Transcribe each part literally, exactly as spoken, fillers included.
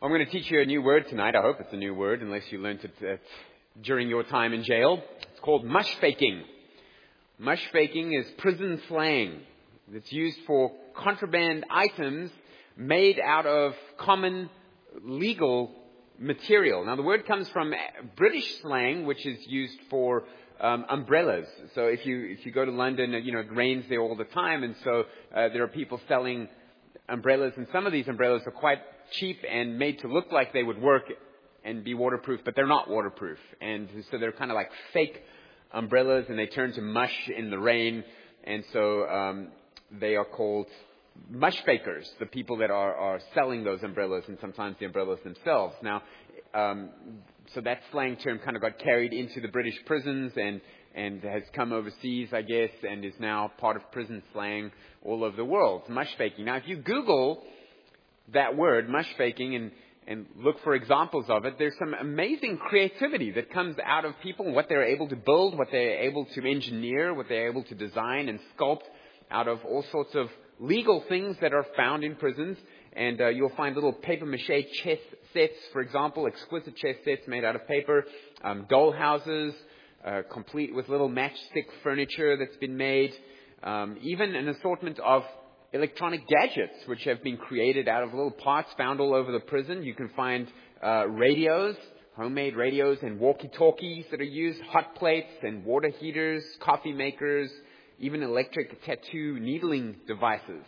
I'm going to teach you a new word tonight. I hope it's a new word, unless you learned it uh, during your time in jail. It's called mush faking. Mush faking is prison slang. It's used for contraband items made out of common legal material. Now, the word comes from British slang, which is used for um, umbrellas. So if you if you go to London, you know, it rains there all the time, and so uh, there are people selling umbrellas, and some of these umbrellas are quite cheap and made to look like they would work and be waterproof, but they're not waterproof. And so they're kind of like fake umbrellas, and they turn to mush in the rain, and so um, they are called mush fakers, the people that are, are selling those umbrellas, and sometimes the umbrellas themselves. Now, um, so that slang term kind of got carried into the British prisons and and has come overseas, I guess, and is now part of prison slang all over the world. Mush faking. Now, if you Google that word, mush faking, and, and look for examples of it, there's some amazing creativity that comes out of people, what they're able to build, what they're able to engineer, what they're able to design and sculpt out of all sorts of legal things that are found in prisons. And uh, you'll find little papier-mâché chess sets, for example, exquisite chess sets made out of paper, um, doll houses, uh, complete with little matchstick furniture that's been made, um, even an assortment of electronic gadgets which have been created out of little parts found all over the prison. You can find uh, radios, homemade radios and walkie-talkies that are used, hot plates and water heaters, coffee makers, even electric tattoo needling devices.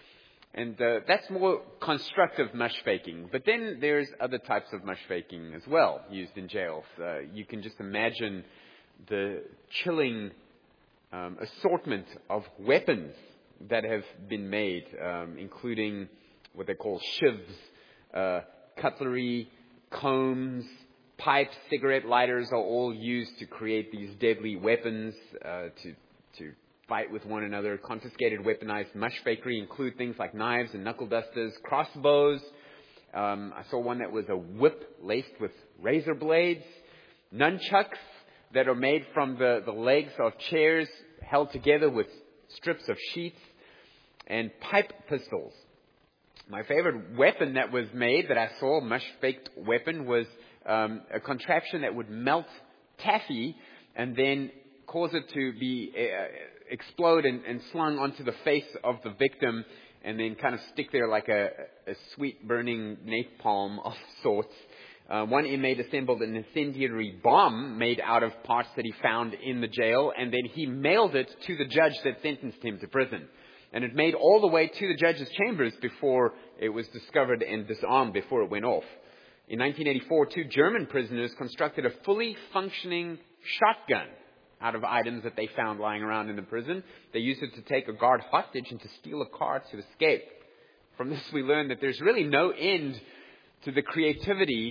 And uh, that's more constructive mush faking. But then there's other types of mush faking as well used in jails. Uh, you can just imagine the chilling um, assortment of weapons that have been made, um, including what they call shivs, uh, cutlery, combs, pipes, cigarette lighters are all used to create these deadly weapons uh, to to fight with one another. Confiscated weaponized mush fakery include things like knives and knuckle dusters, crossbows. Um, I saw one that was a whip laced with razor blades, nunchucks that are made from the, the legs of chairs held together with strips of sheets, and pipe pistols. My favorite weapon that was made that I saw, mush-faked weapon, was um, a contraption that would melt taffy and then cause it to be uh, explode and, and slung onto the face of the victim and then kind of stick there like a, a sweet burning napalm of sorts. Uh, one inmate assembled an incendiary bomb made out of parts that he found in the jail, and then he mailed it to the judge that sentenced him to prison. And it made all the way to the judge's chambers before it was discovered and disarmed before it went off. In nineteen eighty-four, two German prisoners constructed a fully functioning shotgun out of items that they found lying around in the prison. They used it to take a guard hostage and to steal a car to escape. From this we learn that there's really no end to the creativity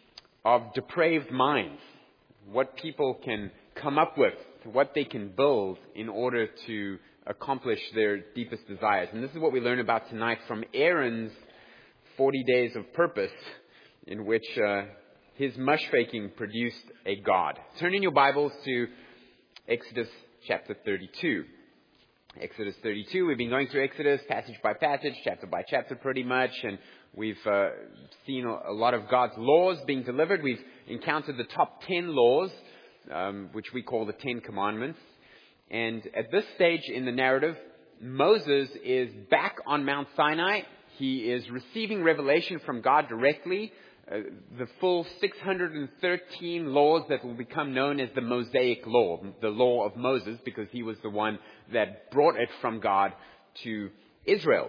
of depraved minds, what people can come up with, what they can build in order to accomplish their deepest desires. And this is what we learn about tonight from Aaron's forty days of purpose, in which uh, his mush faking produced a God. Turn in your Bibles to Exodus chapter thirty-two. Exodus thirty-two, we've been going through Exodus passage by passage, chapter by chapter pretty much, and we've uh, seen a lot of God's laws being delivered. We've encountered the top ten laws, um, which we call the Ten Commandments. And at this stage in the narrative, Moses is back on Mount Sinai. He is receiving revelation from God directly, uh, the full six hundred thirteen laws that will become known as the Mosaic Law, the law of Moses, because he was the one that brought it from God to Israel.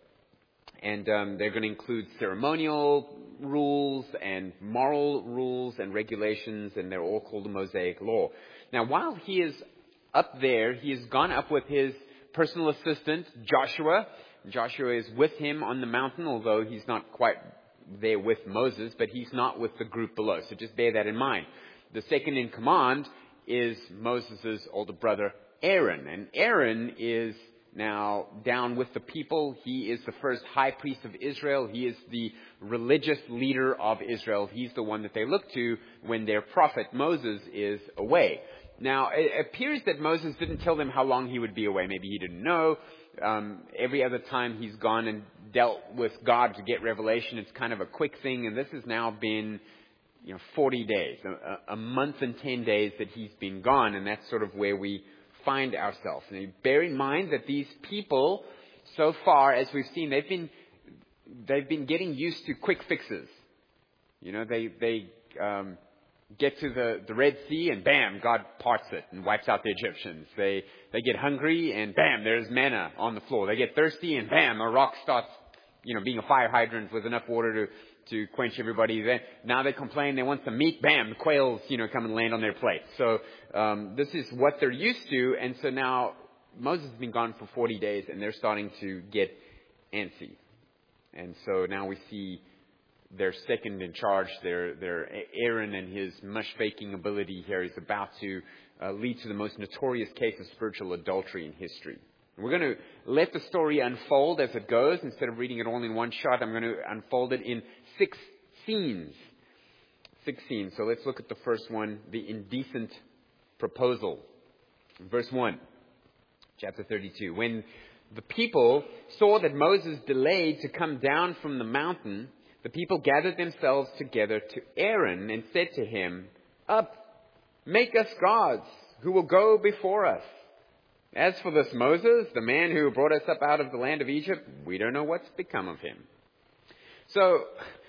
And um, they're going to include ceremonial rules and moral rules and regulations, and they're all called the Mosaic Law. Now, while he is up there, he has gone up with his personal assistant, Joshua. Joshua is with him on the mountain, although he's not quite there with Moses, but he's not with the group below. So just bear that in mind. The second in command is Moses' older brother, Aaron. And Aaron is now down with the people. He is the first high priest of Israel. He is the religious leader of Israel. He's the one that they look to when their prophet Moses is away. Now, it appears that Moses didn't tell them how long he would be away. Maybe he didn't know. Um, every other time he's gone and dealt with God to get revelation, it's kind of a quick thing. And this has now been, you know, forty days, a, a month and ten days that he's been gone. And that's sort of where we find ourselves. And you bear in mind that these people, so far, as we've seen, they've been, they've been getting used to quick fixes. You know, they, they, um, get to the, the Red Sea and bam, God parts it and wipes out the Egyptians. They, they get hungry and bam, there's manna on the floor. They get thirsty and bam, a rock starts, you know, being a fire hydrant with enough water to, to quench everybody. Then, now they complain, they want some meat, bam, the quails, you know, come and land on their plate. So, um, this is what they're used to. And so now Moses has been gone for forty days and they're starting to get antsy. And so now we see their second in charge, their, their Aaron and his mush-faking ability here is about to uh, lead to the most notorious case of spiritual adultery in history. And we're going to let the story unfold as it goes. Instead of reading it all in one shot, I'm going to unfold it in six scenes. Six scenes. So let's look at the first one, the indecent proposal. Verse one, chapter thirty-two. When the people saw that Moses delayed to come down from the mountain, the people gathered themselves together to Aaron and said to him, "Up, make us gods who will go before us. As for this Moses, the man who brought us up out of the land of Egypt, we don't know what's become of him." So,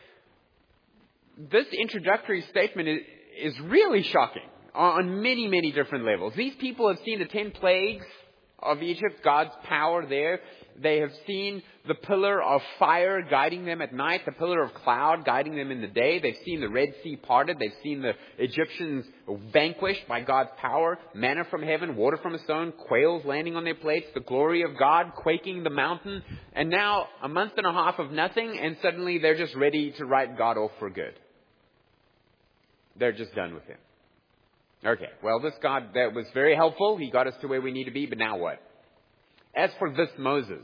this introductory statement is, is really shocking on many, many different levels. These people have seen the ten plagues of Egypt, God's power there. They have seen the pillar of fire guiding them at night, the pillar of cloud guiding them in the day. They've seen the Red Sea parted. They've seen the Egyptians vanquished by God's power, manna from heaven, water from a stone, quails landing on their plates, the glory of God quaking the mountain. And now a month and a half of nothing, and suddenly they're just ready to write God off for good. They're just done with him. Okay, well, this God, that was very helpful. He got us to where we need to be, but now what? As for this Moses,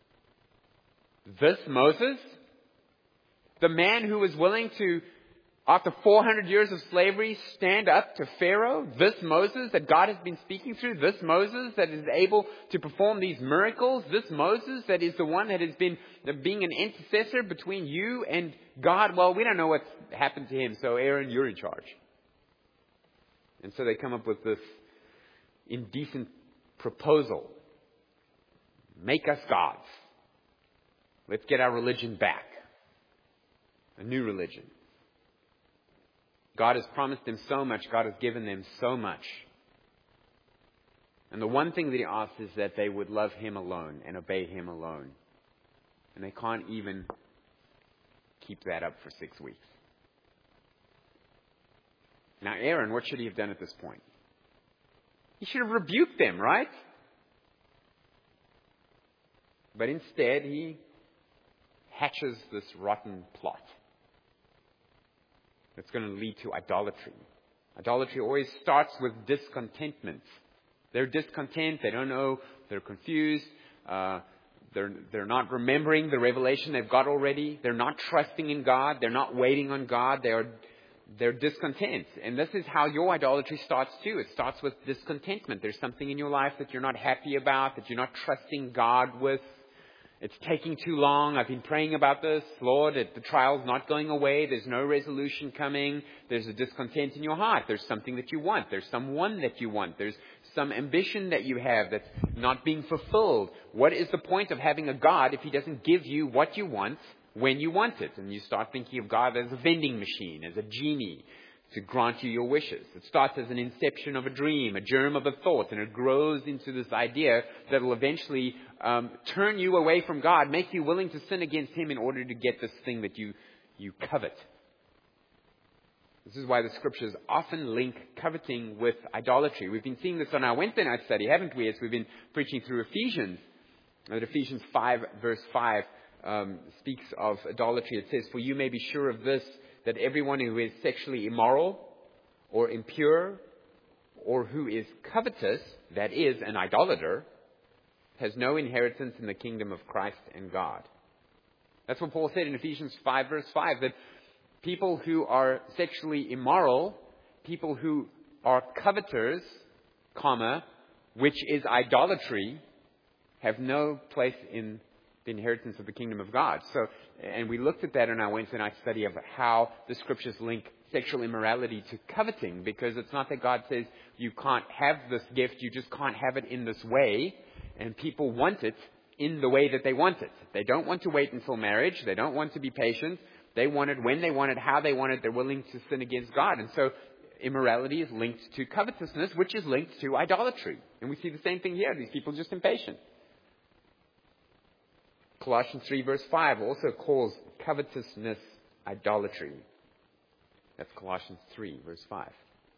this Moses, the man who was willing to, after four hundred years of slavery, stand up to Pharaoh, this Moses that God has been speaking through, this Moses that is able to perform these miracles, this Moses that is the one that has been being an intercessor between you and God. Well, we don't know what's happened to him, so Aaron, you're in charge. And so they come up with this indecent proposal. Make us gods. Let's get our religion back. A new religion. God has promised them so much. God has given them so much. And the one thing that he asks is that they would love him alone and obey him alone. And they can't even keep that up for six weeks. Now, Aaron, what should he have done at this point? He should have rebuked them, right? But instead, he hatches this rotten plot that's going to lead to idolatry. Idolatry always starts with discontentment. They're discontent. They don't know. They're confused. Uh, they're, they're not remembering the revelation they've got already. They're not trusting in God. They're not waiting on God. They are They're discontent. And this is how your idolatry starts too. It starts with discontentment. There's something in your life that you're not happy about, that you're not trusting God with. It's taking too long. I've been praying about this. Lord, the trial's not going away. There's no resolution coming. There's a discontent in your heart. There's something that you want. There's someone that you want. There's some ambition that you have that's not being fulfilled. What is the point of having a God if he doesn't give you what you want when you want it? And you start thinking of God as a vending machine, as a genie to grant you your wishes. It starts as an inception of a dream, a germ of a thought, and it grows into this idea that will eventually um, turn you away from God, make you willing to sin against him in order to get this thing that you, you covet. This is why the scriptures often link coveting with idolatry. We've been seeing this on our Wednesday night study, haven't we, as we've been preaching through Ephesians. That Ephesians five, verse five, Um, speaks of idolatry. It says, "For you may be sure of this, that everyone who is sexually immoral or impure or who is covetous, that is, an idolater, has no inheritance in the kingdom of Christ and God." That's what Paul said in Ephesians five, verse five, that people who are sexually immoral, people who are coveters, comma, which is idolatry, have no place in the inheritance of the kingdom of God. So, and we looked at that in our Wednesday night study of how the scriptures link sexual immorality to coveting, because it's not that God says you can't have this gift, you just can't have it in this way, and people want it in the way that they want it. They don't want to wait until marriage. They don't want to be patient. They want it when they want it, how they want it. They're willing to sin against God. And so immorality is linked to covetousness, which is linked to idolatry. And we see the same thing here. These people are just impatient. Colossians three verse five also calls covetousness idolatry. That's Colossians three verse five.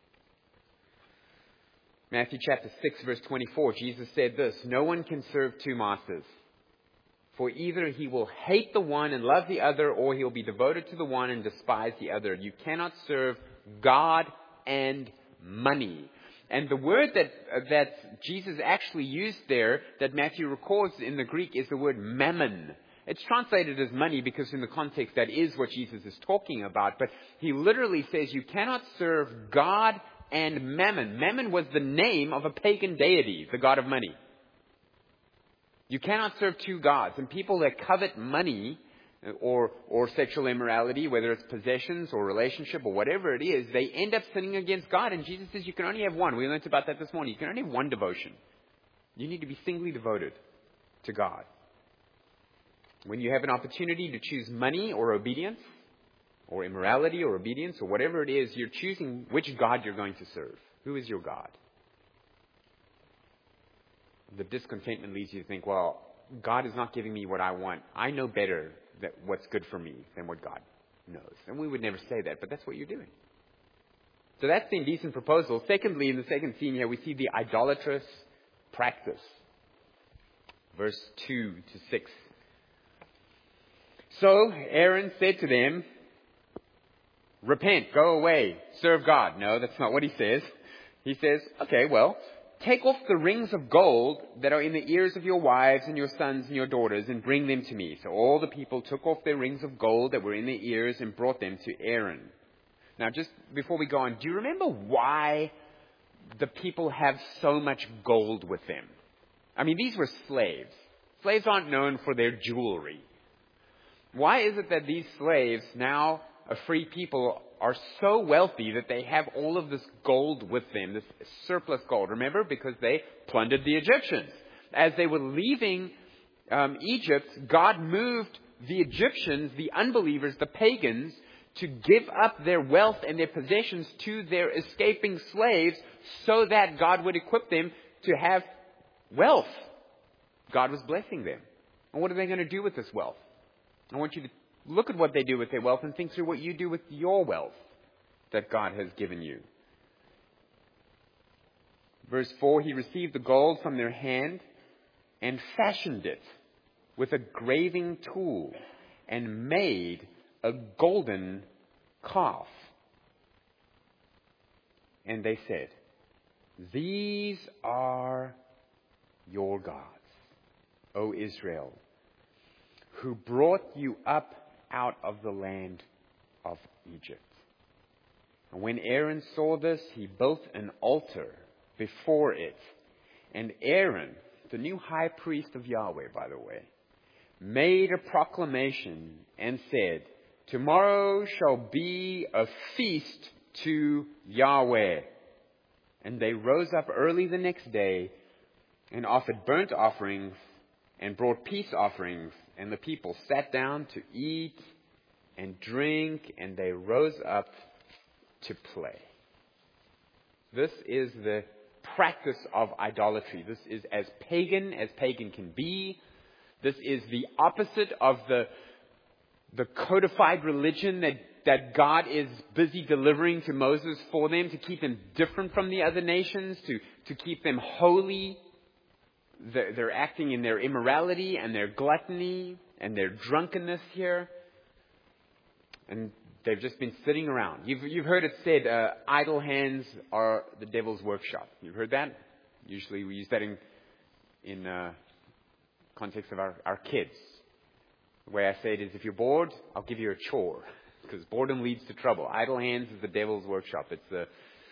Matthew chapter six verse twenty-four, Jesus said this, "No one can serve two masters. For either he will hate the one and love the other, or he will be devoted to the one and despise the other. You cannot serve God and money." And the word that uh, that Jesus actually used there, that Matthew records in the Greek, is the word mammon. It's translated as money because in the context that is what Jesus is talking about. But he literally says you cannot serve God and mammon. Mammon was the name of a pagan deity, the god of money. You cannot serve two gods. And people that covet money or or sexual immorality, whether it's possessions or relationship or whatever it is, they end up sinning against God. And Jesus says you can only have one. We learned about that this morning. You can only have one devotion. You need to be singly devoted to God. When you have an opportunity to choose money or obedience, or immorality or obedience, or whatever it is, you're choosing which God you're going to serve. Who is your God? The discontentment leads you to think, well, God is not giving me what I want. I know better that what's good for me than what God knows. And we would never say that, but that's what you're doing. So that's the indecent proposal. Secondly, in the second scene here, we see the idolatrous practice. Verse two to six. "So Aaron said to them, 'Repent, go away, serve God.'" No, that's not what he says. He says, okay, well, "Take off the rings of gold that are in the ears of your wives and your sons and your daughters and bring them to me." So all the people took off their rings of gold that were in their ears and brought them to Aaron. Now, just before we go on, do you remember why the people have so much gold with them? I mean, these were slaves. Slaves aren't known for their jewelry. Why is it that these slaves, now a free people, are so wealthy that they have all of this gold with them, this surplus gold? Remember, because they plundered the Egyptians. As they were leaving um, Egypt, God moved the Egyptians, the unbelievers, the pagans, to give up their wealth and their possessions to their escaping slaves so that God would equip them to have wealth. God was blessing them. And what are they going to do with this wealth? I want you to look at what they do with their wealth and think through what you do with your wealth that God has given you. Verse four, "He received the gold from their hand and fashioned it with a graving tool and made a golden calf. And they said, 'These are your gods, O Israel, who brought you up out of the land of Egypt.' And when Aaron saw this, he built an altar before it. And Aaron, the new high priest of Yahweh, by the way, made a proclamation and said, 'Tomorrow shall be a feast to Yahweh.' And they rose up early the next day and offered burnt offerings and brought peace offerings. And the people sat down to eat and drink, and they rose up to play." This is the practice of idolatry. This is as pagan as pagan can be. This is the opposite of the, the codified religion that, that God is busy delivering to Moses for them to keep them different from the other nations, to, to keep them holy. They're, they're acting in their immorality and their gluttony and their drunkenness here. And they've just been sitting around. You've, you've heard it said, uh, idle hands are the devil's workshop. You've heard that? Usually we use that in in uh, context of our, our kids. The way I say it is, if you're bored, I'll give you a chore. Because boredom leads to trouble. Idle hands is the devil's workshop. It's the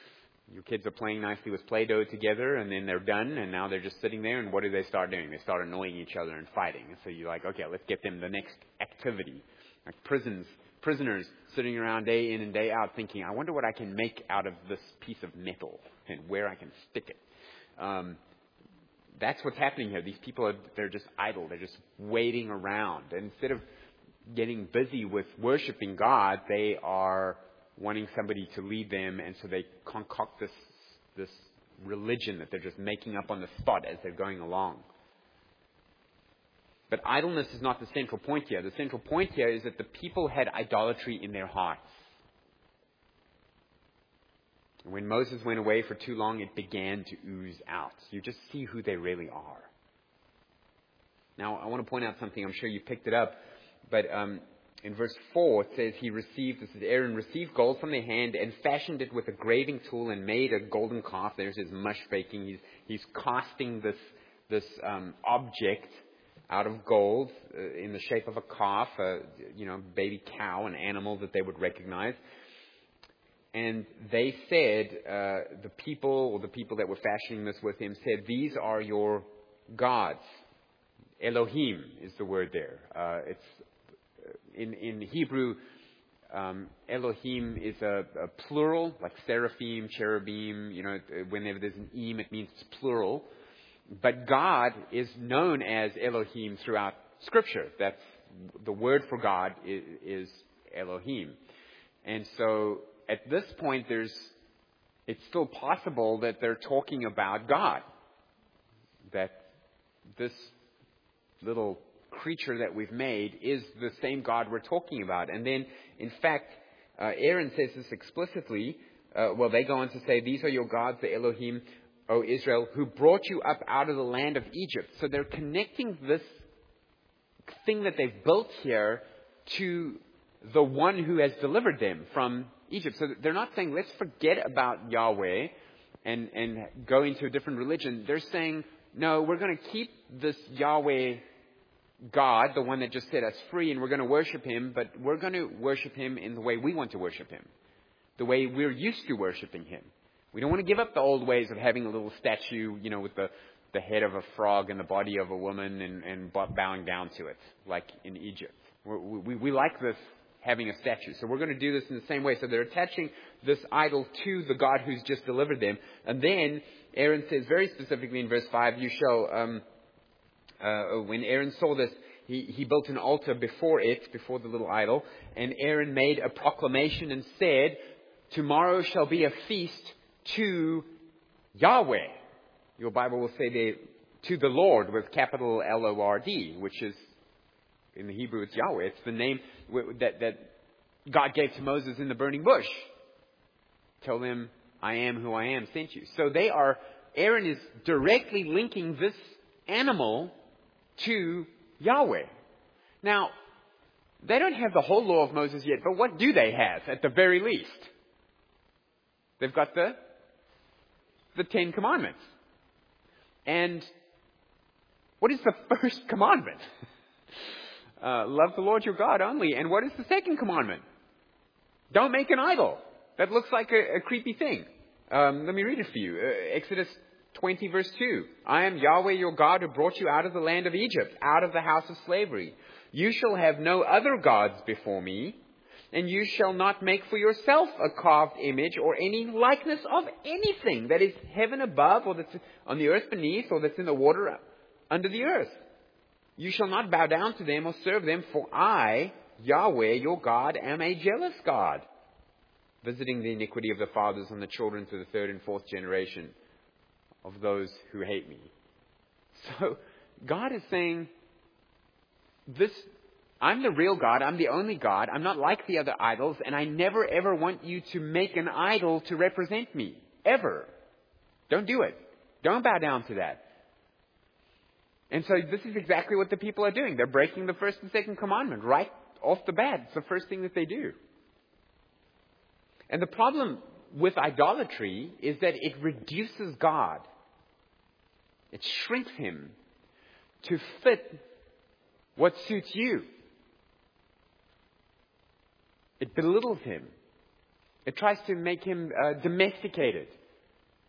Your kids are playing nicely with Play-Doh together, and then they're done, and now they're just sitting there, and what do they start doing? They start annoying each other and fighting. And so you're like, okay, let's get them the next activity. Like prisons, prisoners sitting around day in and day out thinking, I wonder what I can make out of this piece of metal and where I can stick it. Um, that's what's happening here. These people, are they're just idle. They're just waiting around. And instead of getting busy with worshiping God, they are wanting somebody to lead them, and so they concoct this this religion that they're just making up on the spot as they're going along. But idleness is not the central point here. The central point here is that the people had idolatry in their hearts. And when Moses went away for too long, it began to ooze out. You just see who they really are. Now, I want to point out something. I'm sure you picked it up, but um, in verse four, it says, he received, this is Aaron, received gold from their hand and fashioned it with a graving tool and made a golden calf. There's his mush baking. He's, he's casting this, this um, object out of gold uh, in the shape of a calf, a you know, baby cow, an animal that they would recognize. And they said, uh, the people, or the people that were fashioning this with him, said, these are your gods. Elohim is the word there. Uh, it's In, in Hebrew, um, Elohim is a, a plural, like seraphim, cherubim. You know, whenever there's an im, it means it's plural. But God is known as Elohim throughout Scripture. That's the word for God is, is Elohim. And so at this point, there's it's still possible that they're talking about God. That this little creature that we've made is the same God we're talking about. And then, in fact, uh, Aaron says this explicitly. Uh, well, they go on to say, these are your gods, the Elohim, O Israel, who brought you up out of the land of Egypt. So they're connecting this thing that they've built here to the one who has delivered them from Egypt. So they're not saying, let's forget about Yahweh and, and go into a different religion. They're saying, no, we're going to keep this Yahweh God, the one that just set us free, and we're going to worship him, but we're going to worship him in the way we want to worship him, the way we're used to worshiping him. We don't want to give up the old ways of having a little statue, you know, with the, the head of a frog and the body of a woman and, and bowing down to it, like in Egypt. We're, we, we like this, having a statue. So we're going to do this in the same way. So they're attaching this idol to the God who's just delivered them. And then Aaron says very specifically in verse five, you shall... Um, Uh, when Aaron saw this, he, he built an altar before it, before the little idol. And Aaron made a proclamation and said, tomorrow shall be a feast to Yahweh. Your Bible will say there, to the Lord with capital L O R D, which is, in the Hebrew, it's Yahweh. It's the name that, that God gave to Moses in the burning bush. Tell them, I am who I am sent you. So they are, Aaron is directly linking this animal to Yahweh. Now, they don't have the whole law of Moses yet, but what do they have at the very least? They've got the, the Ten Commandments. And what is the first commandment? uh, love the Lord your God only. And what is the second commandment? Don't make an idol. That looks like a, a creepy thing. Um, let me read it for you. Uh, Exodus twenty verse two. I am Yahweh your God who brought you out of the land of Egypt, out of the house of slavery. You shall have no other gods before me, and you shall not make for yourself a carved image or any likeness of anything that is heaven above, or that's on the earth beneath, or that's in the water under the earth. You shall not bow down to them or serve them, for I, Yahweh your God, am a jealous God, visiting the iniquity of the fathers on the children to the third and fourth generation of those who hate me. So God is saying, this, I'm the real God. I'm the only God. I'm not like the other idols. And I never ever want you to make an idol to represent me. Ever. Don't do it. Don't bow down to that. And so this is exactly what the people are doing. They're breaking the first and second commandment right off the bat. It's the first thing that they do. And the problem with idolatry is that it reduces God. It shrinks him to fit what suits you. It belittles him. It tries to make him uh, domesticated.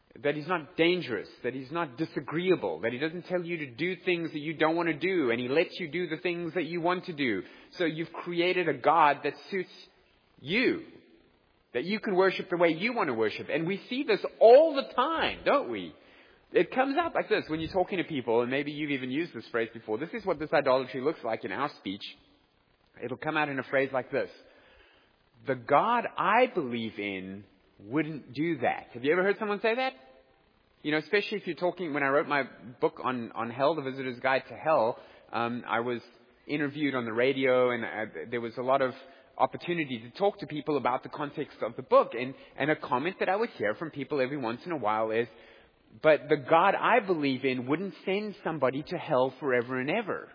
that He's not dangerous, that He's not disagreeable, that He doesn't tell you to do things that you don't want to do, and He lets you do the things that you want to do. So you've created a God that suits you, that you can worship the way you want to worship. And we see this all the time, don't we? It comes out like this when you're talking to people, and maybe you've even used this phrase before. This is what this idolatry looks like in our speech. It'll come out in a phrase like this: the God I believe in wouldn't do that. Have you ever heard someone say that? You know, especially if you're talking, when I wrote my book on, on hell, The Visitor's Guide to Hell, um, I was interviewed on the radio, and uh, there was a lot of opportunity to talk to people about the context of the book. And, and a comment that I would hear from people every once in a while is, but the God I believe in wouldn't send somebody to hell forever and ever.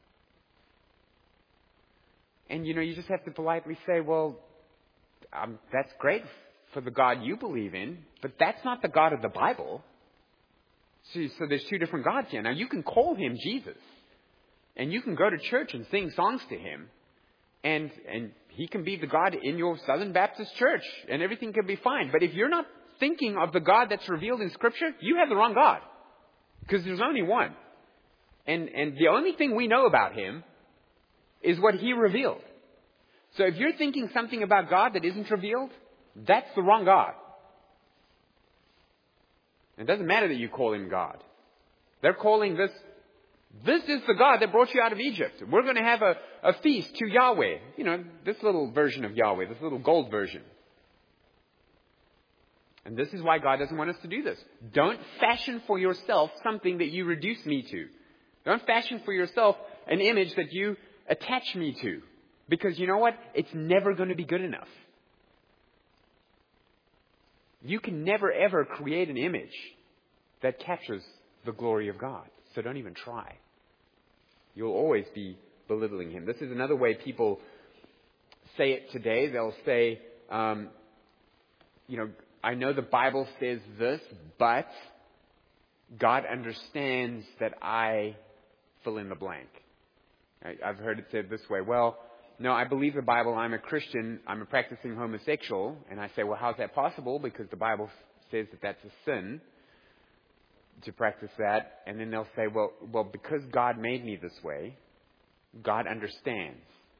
And, you know, you just have to politely say, well, um, that's great for the God you believe in, but that's not the God of the Bible. See, so there's two different gods here. Now, you can call Him Jesus, and you can go to church and sing songs to Him, and and He can be the God in your Southern Baptist church, and everything can be fine. But if you're not thinking of the God that's revealed in Scripture, you have the wrong God, because there's only one. And and the only thing we know about Him is what He revealed. So if you're thinking something about God that isn't revealed, that's the wrong God. It doesn't matter that you call Him God. They're calling this, this is the God that brought you out of Egypt. We're going to have a, a feast to Yahweh. You know, this little version of Yahweh, this little gold version. And this is why God doesn't want us to do this. Don't fashion for yourself something that you reduce me to. Don't fashion for yourself an image that you attach me to. Because you know what? It's never going to be good enough. You can never ever create an image that captures the glory of God. So don't even try. You'll always be belittling Him. This is another way people say it today. They'll say, um, you know, I know the Bible says this, but God understands that I fill in the blank. I, I've heard it said this way. Well, no, I believe the Bible. I'm a Christian. I'm a practicing homosexual. And I say, well, how's that possible? Because the Bible says that that's a sin to practice that. And then they'll say, well, well, because God made me this way, God understands.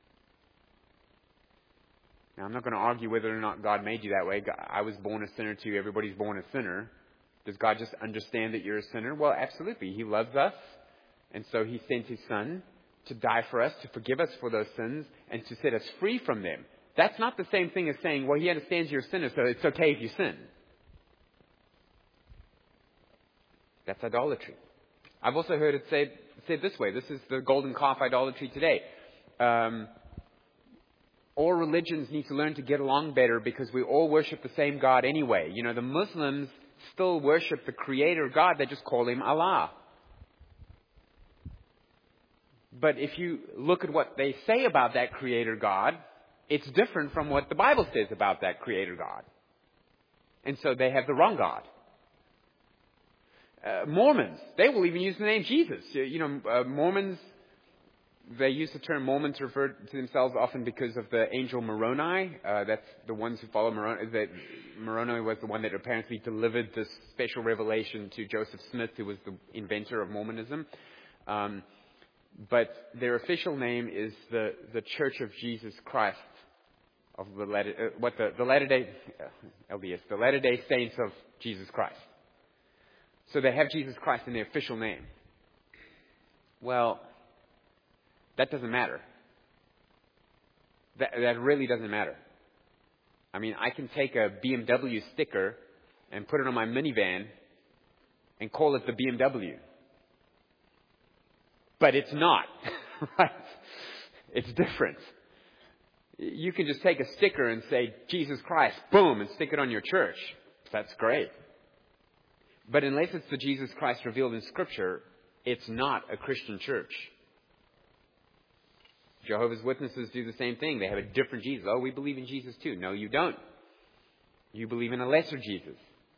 Now, I'm not going to argue whether or not God made you that way. I was born a sinner too. Everybody's born a sinner. Does God just understand that you're a sinner? Well, absolutely. He loves us. And so He sent His Son to die for us, to forgive us for those sins, and to set us free from them. That's not the same thing as saying, well, He understands you're a sinner, so it's okay if you sin. That's idolatry. I've also heard it said, said this way. This is the golden calf idolatry today. Um, all religions need to learn to get along better because we all worship the same God anyway. You know, the Muslims still worship the Creator God. They just call Him Allah. But if you look at what they say about that Creator God, it's different from what the Bible says about that Creator God. And so they have the wrong God. Uh, Mormons, they will even use the name Jesus. You know, uh, Mormons, they use the term Mormon to refer to themselves often because of the angel Moroni. Uh, that's the ones who follow Moroni. That Moroni was the one that apparently delivered this special revelation to Joseph Smith, who was the inventor of Mormonism. Um, But their official name is the, the Church of Jesus Christ of the Latter, uh, what the, the Latter Day uh, L D S, the Latter Day Saints of Jesus Christ. So they have Jesus Christ in their official name. Well, that doesn't matter. That that really doesn't matter. I mean, I can take a B M W sticker and put it on my minivan and call it the B M W. But it's not, right? It's different. You can just take a sticker and say, Jesus Christ, boom, and stick it on your church. That's great. But unless it's the Jesus Christ revealed in Scripture, it's not a Christian church. Jehovah's Witnesses do the same thing. They have a different Jesus. Oh, we believe in Jesus too. No, you don't. You believe in a lesser Jesus.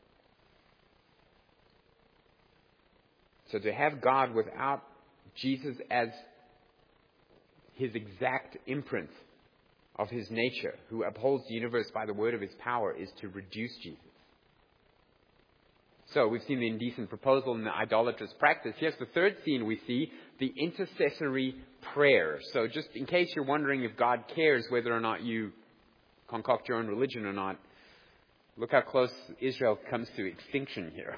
So to have God without Jesus as His exact imprint of His nature, who upholds the universe by the word of His power, is to reduce Jesus. So we've seen the indecent proposal and the idolatrous practice. Here's the third scene we see, the intercessory prayer. So just in case you're wondering if God cares whether or not you concoct your own religion or not, look how close Israel comes to extinction here.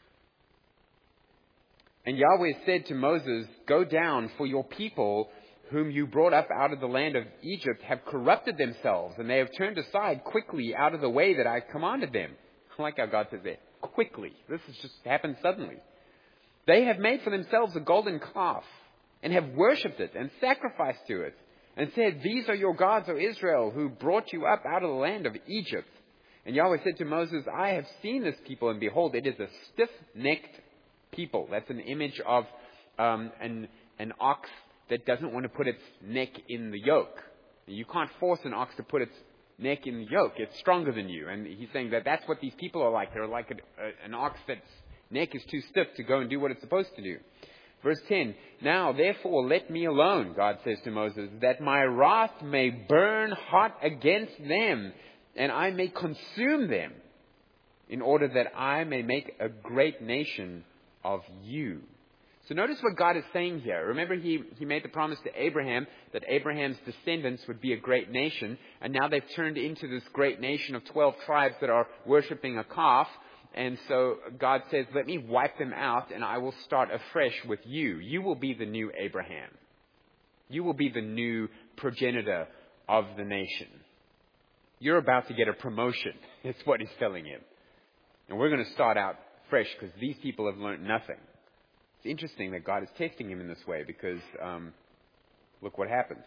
And Yahweh said to Moses, "Go down, for your people whom you brought up out of the land of Egypt have corrupted themselves, and they have turned aside quickly out of the way that I commanded them." I like how God says that. Quickly. This has just happened suddenly. "They have made for themselves a golden calf, and have worshipped it, and sacrificed to it, and said, 'These are your gods, O Israel, who brought you up out of the land of Egypt.' And Yahweh said to Moses, 'I have seen this people, and behold, it is a stiff-necked people.'" That's an image of um, an, an ox that doesn't want to put its neck in the yoke. You can't force an ox to put its neck in the yoke. It's stronger than you. And he's saying that that's what these people are like. They're like a, a, an ox that's neck is too stiff to go and do what it's supposed to do. Verse ten, "Now therefore let me alone," God says to Moses, "that my wrath may burn hot against them, and I may consume them, in order that I may make a great nation of you." So notice what God is saying here. Remember, he, he made the promise to Abraham that Abraham's descendants would be a great nation. And now they've turned into this great nation of twelve tribes that are worshipping a calf. And so God says, "Let me wipe them out, and I will start afresh with you. You will be the new Abraham. You will be the new progenitor of the nation. You're about to get a promotion." It's what he's telling him. And we're going to start out fresh because these people have learned nothing. It's interesting that God is testing him in this way because um, look what happens.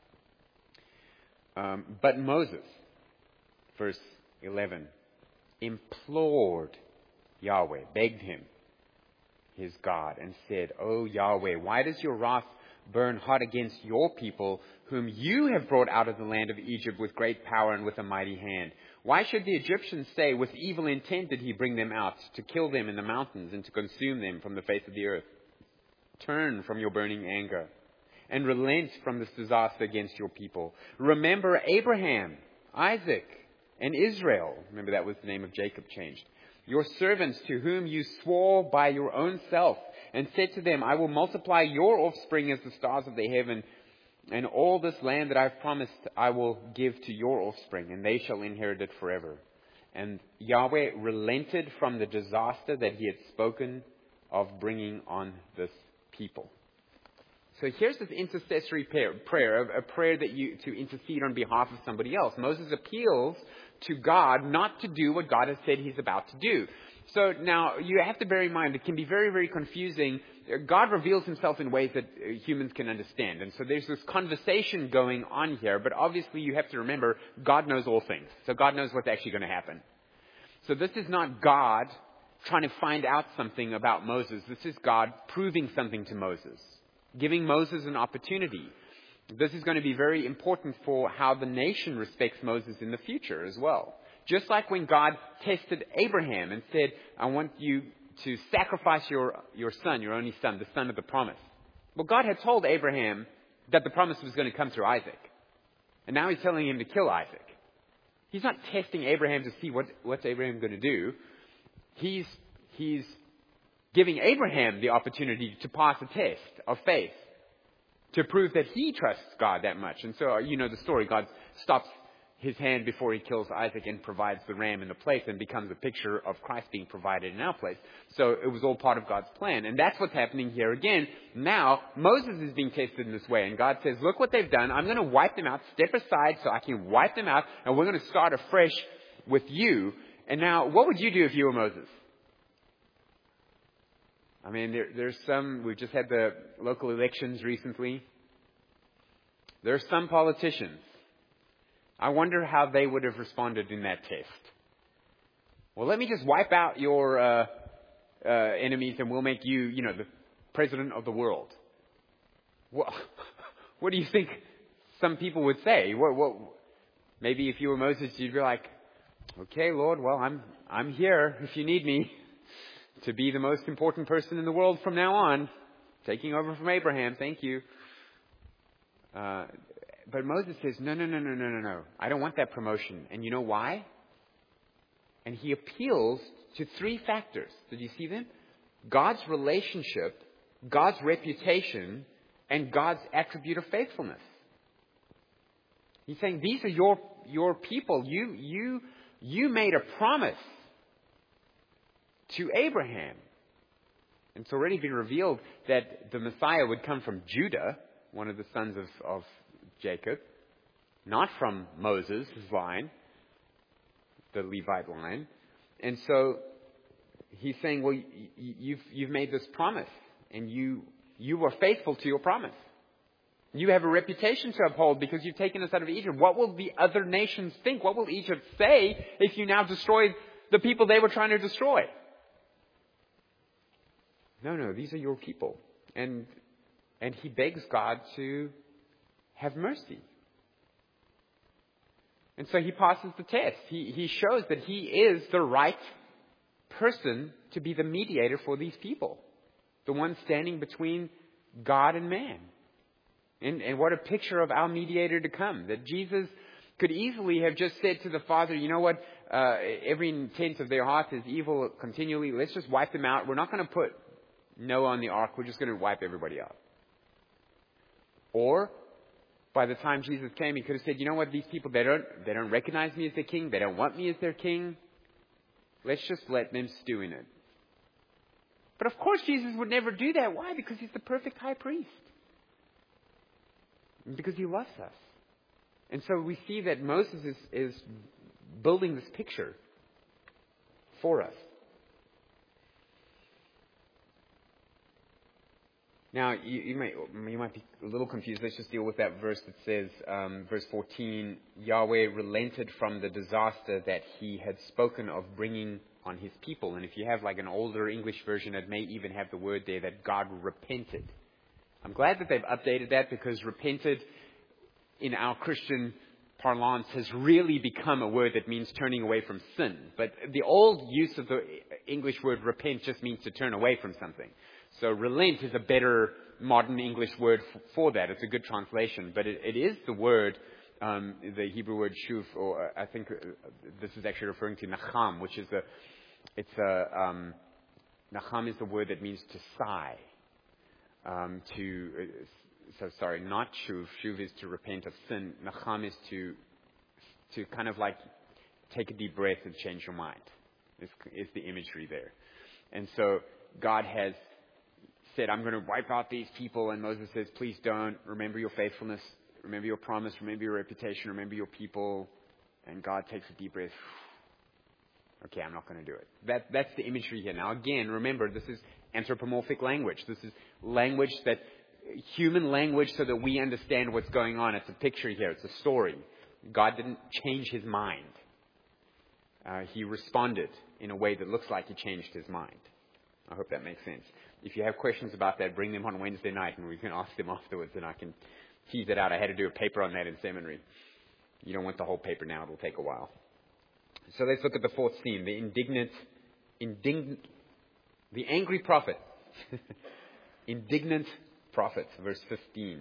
Um, but Moses, verse eleven, implored Yahweh, begged him, his God, and said, "O Yahweh, why does your wrath burn hot against your people, whom you have brought out of the land of Egypt with great power and with a mighty hand? Why should the Egyptians say, 'With evil intent did he bring them out, to kill them in the mountains and to consume them from the face of the earth'? Turn from your burning anger and relent from this disaster against your people. Remember Abraham, Isaac, and Israel." Remember, that was the name of Jacob changed. "Your servants, to whom you swore by your own self, and said to them, 'I will multiply your offspring as the stars of the heaven, and all this land that I've promised I will give to your offspring, and they shall inherit it forever.' And Yahweh relented from the disaster that he had spoken of bringing on this people." So here's this intercessory prayer, a prayer that you to intercede on behalf of somebody else. Moses appeals to God not to do what God has said he's about to do. So now you have to bear in mind, it can be very, very confusing. God reveals himself in ways that humans can understand. And so there's this conversation going on here, but obviously you have to remember, God knows all things. So God knows what's actually going to happen. So this is not God trying to find out something about Moses. This is God proving something to Moses, giving Moses an opportunity. This is going to be very important for how the nation respects Moses in the future as well. Just like when God tested Abraham and said, "I want you to sacrifice your, your son, your only son, the son of the promise." Well, God had told Abraham that the promise was going to come through Isaac. And now he's telling him to kill Isaac. He's not testing Abraham to see what, what's Abraham going to do. He's, he's giving Abraham the opportunity to pass a test of faith, to prove that he trusts God that much. And so, you know the story. God stops his hand before he kills Isaac and provides the ram in the place, and becomes a picture of Christ being provided in our place. So it was all part of God's plan. And that's what's happening here again. Now, Moses is being tested in this way. And God says, "Look what they've done. I'm going to wipe them out. Step aside so I can wipe them out. And we're going to start afresh with you." And now, what would you do if you were Moses? I mean, there, there's some, we've just had the local elections recently. There are some politicians. I wonder how they would have responded in that test. Well, let me just wipe out your uh, uh, enemies and we'll make you, you know, the president of the world. Well, what do you think some people would say? What, what, maybe if you were Moses, you'd be like, "Okay, Lord, well, I'm I'm here if you need me to be the most important person in the world from now on, taking over from Abraham. Thank you." Uh, but Moses says, no, no, no, no, no, no, no. I don't want that promotion. And you know why? And he appeals to three factors. Did you see them? God's relationship, God's reputation, and God's attribute of faithfulness. He's saying, these are your, your people. You, you, you made a promise to Abraham. And it's already been revealed that the Messiah would come from Judah, one of the sons of, of Jacob, not from Moses' line, the Levite line. And so he's saying, well, you've, you've made this promise, and you, you were faithful to your promise. You have a reputation to uphold because you've taken us out of Egypt. What will the other nations think? What will Egypt say if you now destroy the people they were trying to destroy? No, no, these are your people. And and he begs God to have mercy. And so he passes the test. He, he shows that he is the right person to be the mediator for these people. The one standing between God and man. And, and what a picture of our mediator to come. That Jesus could easily have just said to the Father, you know what, uh, every intent of their heart is evil continually. Let's just wipe them out. We're not going to put Noah on the ark. We're just going to wipe everybody out. Or, by the time Jesus came, he could have said, you know what, these people, they don't, they don't recognize me as their king. They don't want me as their king. Let's just let them stew in it. But of course Jesus would never do that. Why? Because he's the perfect high priest. Because he loves us. And so we see that Moses is, is building this picture for us. Now, you, you, might, you might be a little confused. Let's just deal with that verse that says, um, verse fourteen, Yahweh relented from the disaster that he had spoken of bringing on his people. And if you have like an older English version, it may even have the word there that God repented. I'm glad that they've updated that, because repented in our Christian parlance has really become a word that means turning away from sin. But the old use of the English word repent just means to turn away from something. So relent is a better modern English word f- for that. It's a good translation. But it, it is the word, um, the Hebrew word shuv, or uh, I think uh, this is actually referring to nacham, which is a, it's a, um, nacham is the word that means to sigh. Um, to, uh, so sorry, not shuv. Shuv is to repent of sin. Nacham is to, to kind of like take a deep breath and change your mind. Is, is the imagery there. And so God has said, I'm going to wipe out these people. And Moses says, please don't. Remember your faithfulness. Remember your promise. Remember your reputation. Remember your people. And God takes a deep breath. Okay, I'm not going to do it. That, that's the imagery here. Now, again, remember, this is anthropomorphic language. This is language that, human language, so that we understand what's going on. It's a picture here. It's a story. God didn't change his mind. Uh, he responded in a way that looks like he changed his mind. I hope that makes sense. If you have questions about that, bring them on Wednesday night and we can ask them afterwards and I can tease it out. I had to do a paper on that in seminary. You don't want the whole paper now. It'll take a while. So let's look at the fourth theme, the indignant, indignant, the angry prophet. Indignant prophet, verse fifteen.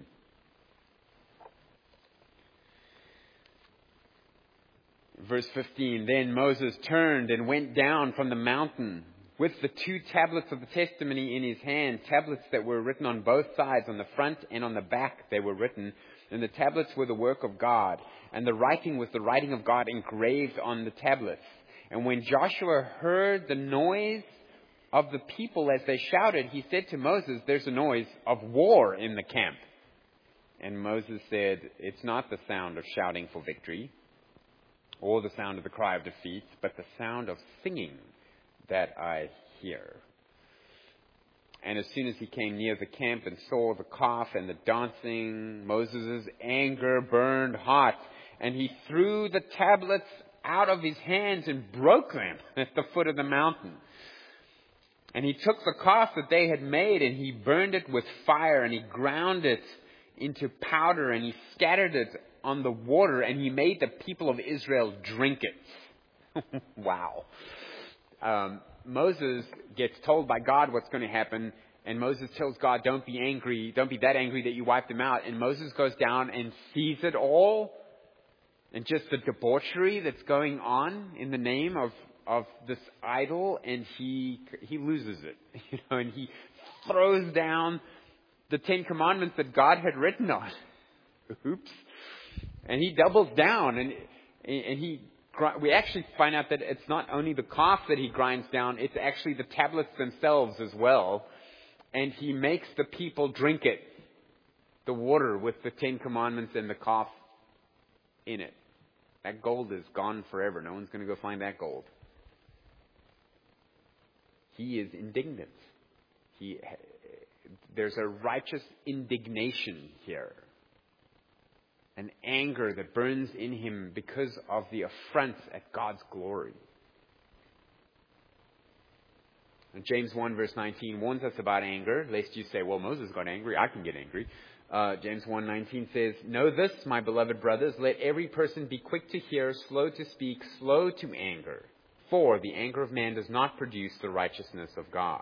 Verse fifteen, then Moses turned and went down from the mountain with the two tablets of the testimony in his hand, tablets that were written on both sides, on the front and on the back they were written. And the tablets were the work of God, and the writing was the writing of God engraved on the tablets. And when Joshua heard the noise of the people as they shouted, he said to Moses, there's a noise of war in the camp. And Moses said, it's not the sound of shouting for victory, or the sound of the cry of defeat, but the sound of singing that I hear. And as soon as he came near the camp and saw the calf and the dancing, Moses' anger burned hot, and he threw the tablets out of his hands and broke them at the foot of the mountain. And he took the calf that they had made, and he burned it with fire, and he ground it into powder, and he scattered it on the water, and he made the people of Israel drink it. Wow. Um, Moses gets told by God what's going to happen, and Moses tells God, don't be angry, don't be that angry that you wipe them out. And Moses goes down and sees it all, and just the debauchery that's going on in the name of of this idol, and he he loses it, you know, and he throws down the Ten Commandments that God had written on. Oops. And he doubles down, and and he we actually find out that it's not only the calf that he grinds down, it's actually the tablets themselves as well. And he makes the people drink it, the water with the Ten Commandments and the calf in it. That gold is gone forever. No one's going to go find that gold. He is indignant. He, there's a righteous indignation here. An anger that burns in him because of the affront at God's glory. And James one verse nineteen warns us about anger, lest you say, well, Moses got angry, I can get angry. Uh, James one nineteen says, know this, my beloved brothers, let every person be quick to hear, slow to speak, slow to anger. For the anger of man does not produce the righteousness of God.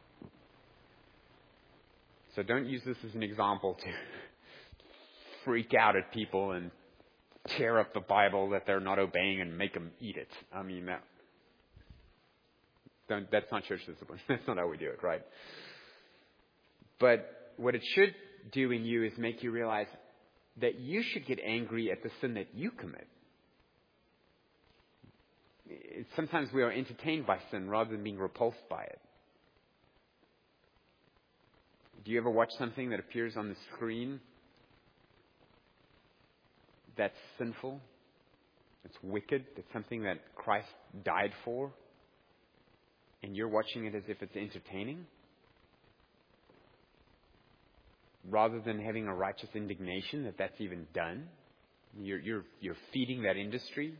So don't use this as an example to freak out at people and tear up the Bible that they're not obeying and make them eat it. I mean, that, don't, that's not church discipline. That's not how we do it, right? But what it should do in you is make you realize that you should get angry at the sin that you commit. Sometimes we are entertained by sin rather than being repulsed by it. Do you ever watch something that appears on the screen that's sinful, it's wicked, it's something that Christ died for, and you're watching it as if it's entertaining? Rather than having a righteous indignation that that's even done, you're, you're, you're feeding that industry.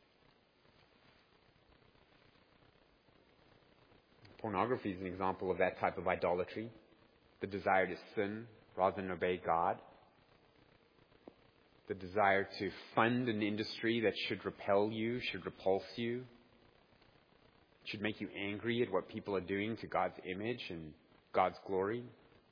Pornography is an example of that type of idolatry. The desire to sin rather than obey God. The desire to fund an industry that should repel you, should repulse you. Should make you angry at what people are doing to God's image and God's glory.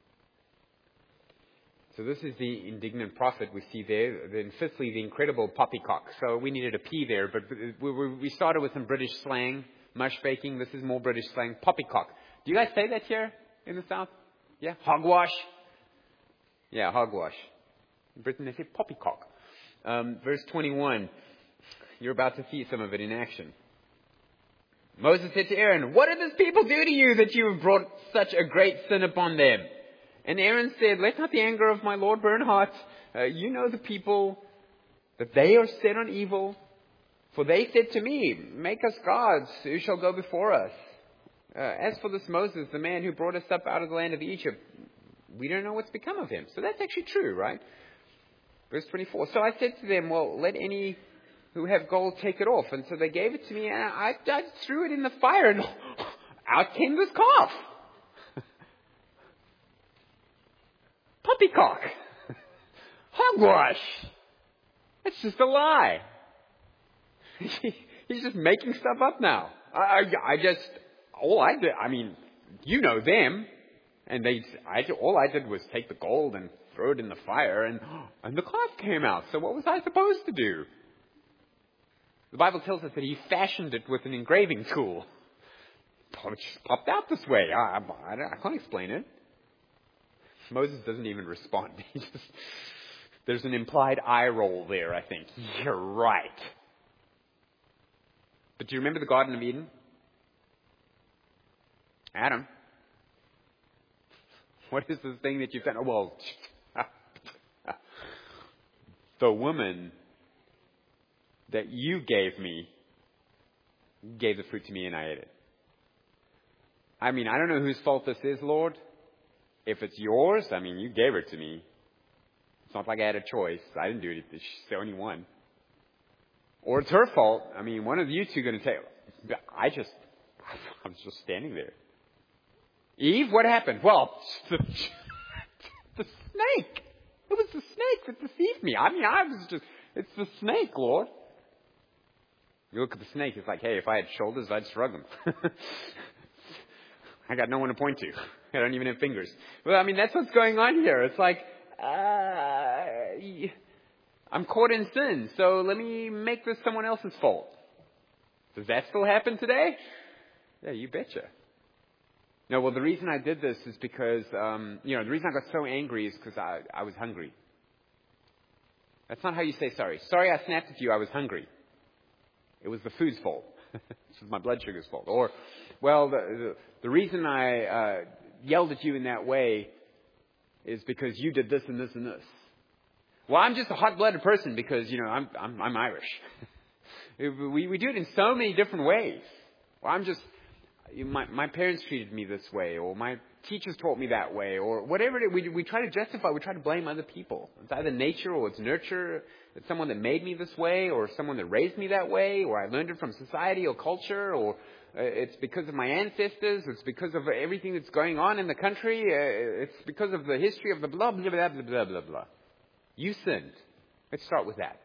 So this is the indignant prophet we see there. Then fifthly, the incredible poppycock. So we needed a P there, but we started with some British slang. Mush baking, this is more British slang. Poppycock. Do you guys say that here in the South? Yeah? Hogwash? Yeah, hogwash. In Britain they say poppycock. Um, verse twenty-one. You're about to see some of it in action. Moses said to Aaron, what did this people do to you that you have brought such a great sin upon them? And Aaron said, let not the anger of my Lord burn hot. Uh, you know the people, that they are set on evil. For they said to me, make us gods who shall go before us. Uh, as for this Moses, the man who brought us up out of the land of Egypt, we don't know what's become of him. So that's actually true, right? Verse twenty-four. So I said to them, well, let any who have gold take it off. And so they gave it to me, and I, I threw it in the fire, and out came this calf. Poppycock. Hogwash. It's just a lie. He's just making stuff up now. I, I, I just, all I did, I mean, you know them, and they, I, all I did was take the gold and throw it in the fire, and, and the calf came out. So what was I supposed to do? The Bible tells us that he fashioned it with an engraving tool. It just popped out this way. I, I, I can't explain it. Moses doesn't even respond. He just, there's an implied eye roll there, I think. You're right. But do you remember the Garden of Eden? Adam, what is this thing that you've done? Oh, well, the woman that you gave me gave the fruit to me and I ate it. I mean, I don't know whose fault this is, Lord. If it's yours, I mean, you gave it to me. It's not like I had a choice. I didn't do it. She's the only one. Or it's her fault. I mean, one of you two are going to say, I just, I was just standing there. Eve, what happened? Well, the, the snake. It was the snake that deceived me. I mean, I was just, it's the snake, Lord. You look at the snake, it's like, hey, if I had shoulders, I'd shrug them. I got no one to point to. I don't even have fingers. Well, I mean, that's what's going on here. It's like, uh, I'm caught in sin, so let me make this someone else's fault. Does that still happen today? Yeah, you betcha. No, well, the reason I did this is because, um, you know, the reason I got so angry is because I, I was hungry. That's not how you say sorry. Sorry I snapped at you, I was hungry. It was the food's fault. This was my blood sugar's fault. Or, well, the, the, the reason I uh, yelled at you in that way is because you did this and this and this. Well, I'm just a hot-blooded person because, you know, I'm I'm, I'm Irish. we we do it in so many different ways. Well, I'm just my my parents treated me this way, or my teachers taught me that way, or whatever it is. We we try to justify. We try to blame other people. It's either nature or it's nurture. It's someone that made me this way, or someone that raised me that way, or I learned it from society or culture, or uh, it's because of my ancestors. It's because of everything that's going on in the country. Uh, it's because of the history of the blah blah blah blah blah blah blah. You sinned. Let's start with that.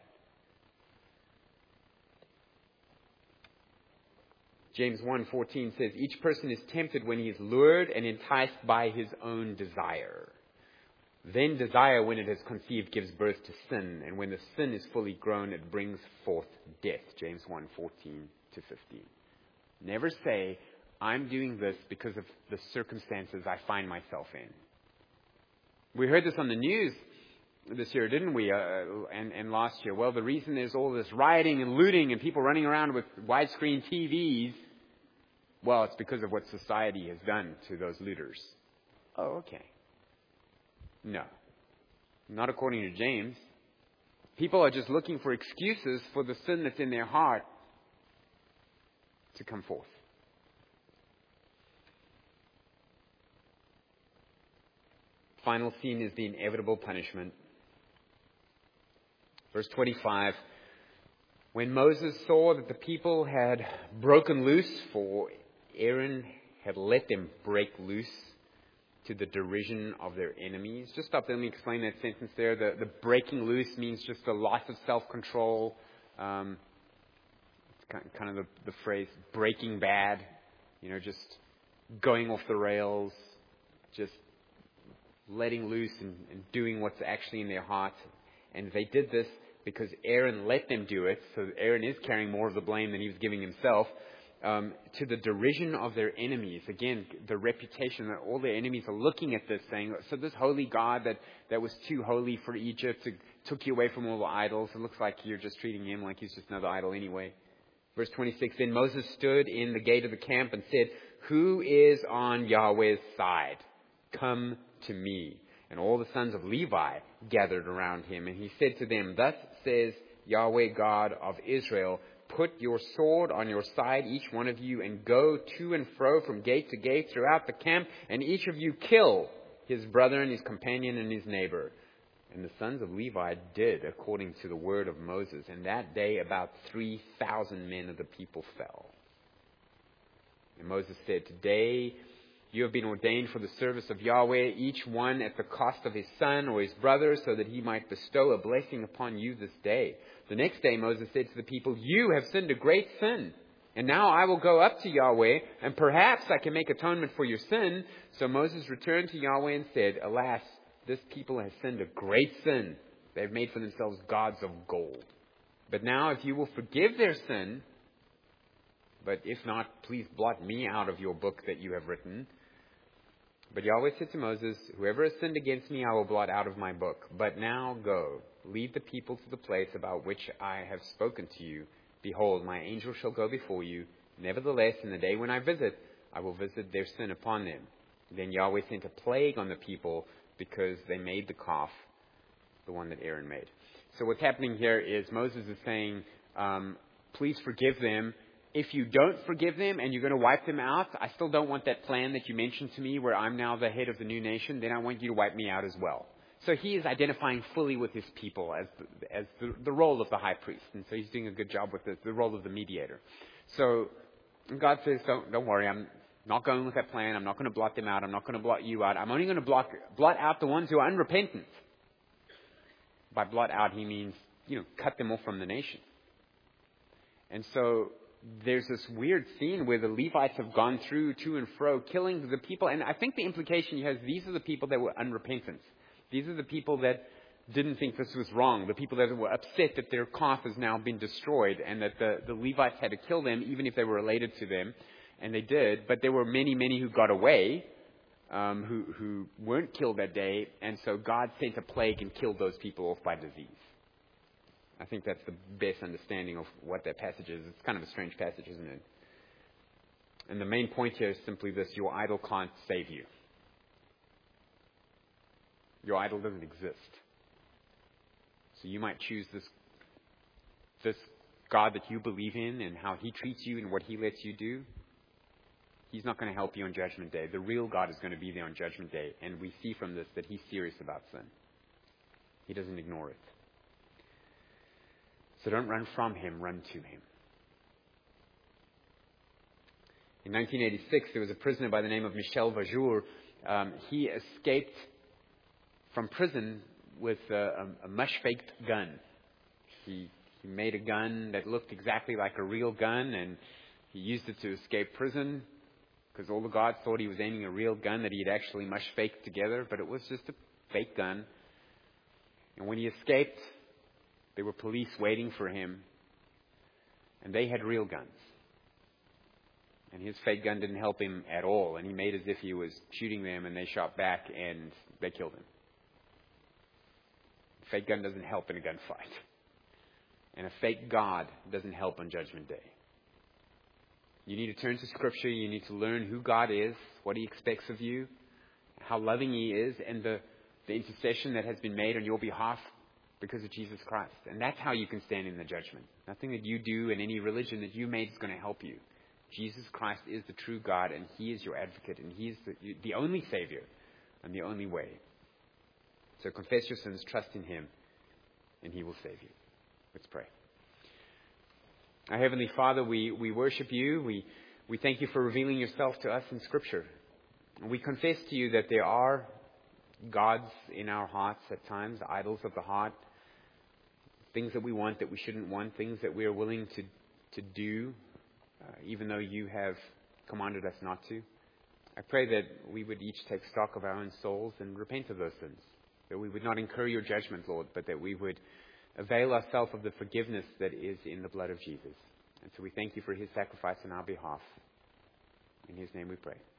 James one fourteen says, each person is tempted when he is lured and enticed by his own desire. Then desire, when it has conceived, gives birth to sin. And when the sin is fully grown, it brings forth death. James one fourteen to fifteen. Never say, I'm doing this because of the circumstances I find myself in. We heard this on the news this year, didn't we? Uh, and, and last year. Well, the reason there's all this rioting and looting and people running around with widescreen T Vs, well, it's because of what society has done to those looters. Oh, okay. No. Not according to James. People are just looking for excuses for the sin that's in their heart to come forth. Final scene is the inevitable punishment. Verse twenty-five, when Moses saw that the people had broken loose, for Aaron had let them break loose to the derision of their enemies. Just stop there, let me explain that sentence there. The, the breaking loose means just a loss of self-control. Um, it's kind of the, the phrase breaking bad, you know, just going off the rails, just letting loose and, and doing what's actually in their heart. And they did this because Aaron let them do it, so Aaron is carrying more of the blame than he was giving himself, um, to the derision of their enemies. Again, the reputation that all their enemies are looking at this, saying, so this holy God that, that was too holy for Egypt, to, took you away from all the idols. It looks like you're just treating him like he's just another idol anyway. Verse twenty-six, then Moses stood in the gate of the camp and said, who is on Yahweh's side? Come to me. And all the sons of Levi gathered around him. And he said to them, thus says Yahweh God of Israel, put your sword on your side, each one of you, and go to and fro from gate to gate throughout the camp, and each of you kill his brother and his companion and his neighbor. And the sons of Levi did according to the word of Moses. And that day about three thousand men of the people fell. And Moses said, today you have been ordained for the service of Yahweh, each one at the cost of his son or his brother, so that he might bestow a blessing upon you this day. The next day Moses said to the people, you have sinned a great sin. And now I will go up to Yahweh, and perhaps I can make atonement for your sin. So Moses returned to Yahweh and said, alas, this people has sinned a great sin. They have made for themselves gods of gold. But now if you will forgive their sin, but if not, please blot me out of your book that you have written. But Yahweh said to Moses, whoever has sinned against me, I will blot out of my book. But now go, lead the people to the place about which I have spoken to you. Behold, my angel shall go before you. Nevertheless, in the day when I visit, I will visit their sin upon them. Then Yahweh sent a plague on the people because they made the calf, the one that Aaron made. So what's happening here is Moses is saying, um, please forgive them. If you don't forgive them and you're going to wipe them out, I still don't want that plan that you mentioned to me where I'm now the head of the new nation. Then I want you to wipe me out as well. So he is identifying fully with his people as the, as the, the role of the high priest. And so he's doing a good job with the, the role of the mediator. So God says, don't, don't worry, I'm not going with that plan. I'm not going to blot them out. I'm not going to blot you out. I'm only going to blot, blot out the ones who are unrepentant. By blot out, he means, you know, cut them off from the nation. And so there's this weird scene where the Levites have gone through to and fro, killing the people. And I think the implication here is these are the people that were unrepentant. These are the people that didn't think this was wrong. The people that were upset that their calf has now been destroyed and that the, the Levites had to kill them, even if they were related to them. And they did. But there were many, many who got away, um, who, who weren't killed that day. And so God sent a plague and killed those people off by disease. I think that's the best understanding of what that passage is. It's kind of a strange passage, isn't it? And the main point here is simply this: your idol can't save you. Your idol doesn't exist. So you might choose this, this God that you believe in and how He treats you and what He lets you do. He's not going to help you on Judgment Day. The real God is going to be there on Judgment Day. And we see from this that He's serious about sin. He doesn't ignore it. So don't run from Him, run to Him. In nineteen eighty-six, there was a prisoner by the name of Michel Vajour. Um, he escaped from prison with a, a, a mush-faked gun. He, he made a gun that looked exactly like a real gun, and he used it to escape prison because all the guards thought he was aiming a real gun that he had actually mush-faked together, but it was just a fake gun. And when he escaped, there were police waiting for him, and they had real guns. And his fake gun didn't help him at all, and he made as if he was shooting them, and they shot back, and they killed him. A fake gun doesn't help in a gunfight. And a fake God doesn't help on Judgment Day. You need to turn to Scripture. You need to learn who God is, what He expects of you, how loving He is, and the, the intercession that has been made on your behalf because of Jesus Christ. And that's how you can stand in the judgment. Nothing that you do in any religion that you made is going to help you. Jesus Christ is the true God, and He is your advocate, and He is the, the only Savior and the only way. So confess your sins, trust in Him, and He will save you. Let's pray. Our Heavenly Father, we, we worship You. We, we thank You for revealing Yourself to us in Scripture. And we confess to You that there are gods in our hearts at times, idols of the heart, things that we want that we shouldn't want, things that we are willing to, to do, uh, even though You have commanded us not to. I pray that we would each take stock of our own souls and repent of those sins. That we would not incur Your judgment, Lord, but that we would avail ourselves of the forgiveness that is in the blood of Jesus. And so we thank You for His sacrifice on our behalf. In His name we pray.